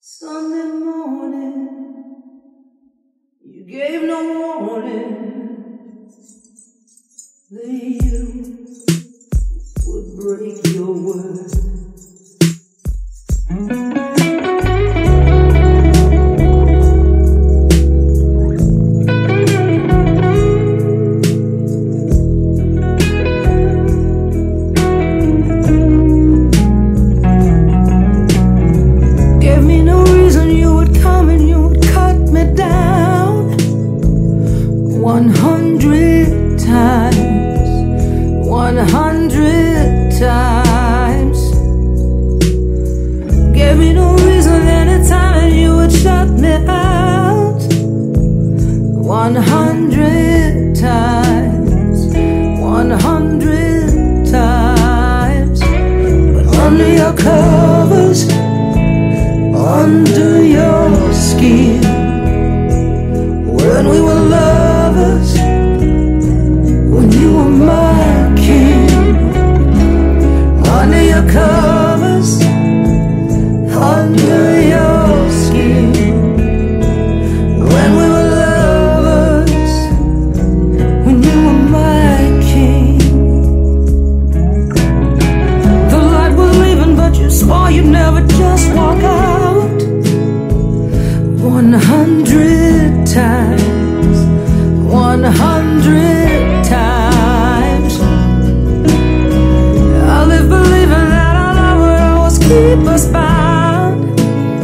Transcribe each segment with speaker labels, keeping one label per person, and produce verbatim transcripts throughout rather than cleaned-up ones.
Speaker 1: Sunday morning, you gave no warning that you would break your word. One hundred times, one hundred times. Gave me no reason anytime, and you would shut me out. One hundred times, one hundred times. But under your covers, under your skin, when we were lovers, when you were my king, under your covers, under your skin, when we were lovers, when you were my king. The light was leaving, but you swore you'd never just walk out. One hundred times, one hundred times. I live believing that our love would always keep us bound,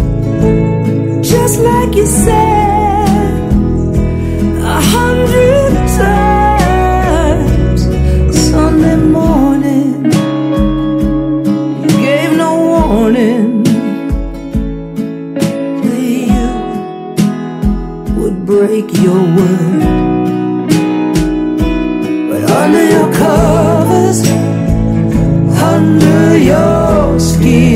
Speaker 1: just like you said, a hundred times. Sunday morning, you gave no warning that you would break your word. Under your covers, under your skin,